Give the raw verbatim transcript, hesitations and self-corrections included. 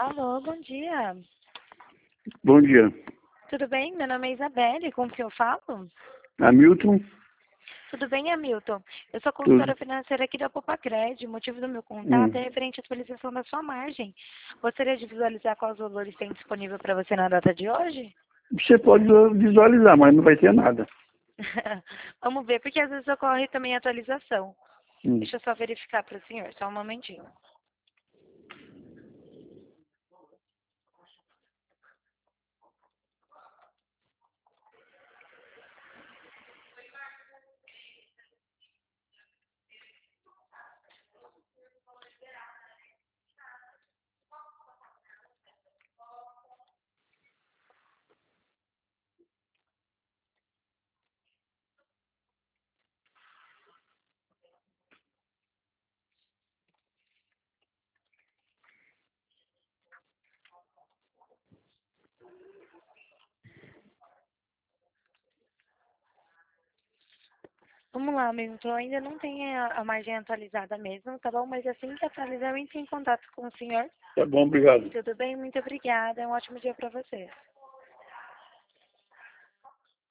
Alô, bom dia. Bom dia. Tudo bem? Meu nome é Isabelle, com que eu falo? Hamilton? Tudo bem, Hamilton? Eu sou Tudo. consultora financeira aqui da Popacred. O motivo do meu contato Hum. é referente à atualização da sua margem. Gostaria de visualizar quais valores tem disponível para você na data de hoje? Você pode visualizar, mas não vai ter nada. Vamos ver, porque às vezes ocorre também atualização. Hum. Deixa eu só verificar para o senhor, só um momentinho. Vamos lá, Hamilton. Ainda não tem a, a margem atualizada mesmo, tá bom? Mas assim que atualizar, eu entro em contato com o senhor. Tá bom, obrigado. Tudo bem? Muito obrigada. Um ótimo dia para você.